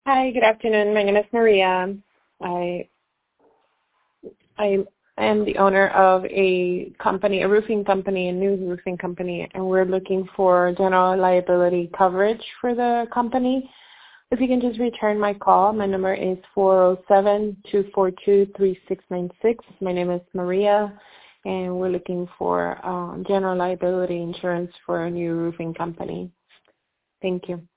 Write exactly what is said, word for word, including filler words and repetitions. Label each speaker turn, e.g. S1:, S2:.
S1: Hi, good afternoon. My name is Maria. I I am the owner of a company, a roofing company, a new roofing company, and we're looking for general liability coverage for the company. If you can just return my call, my number is four oh seven, two four two, three six nine six. My name is Maria, and we're looking for uh, general liability insurance for a new roofing company. Thank you.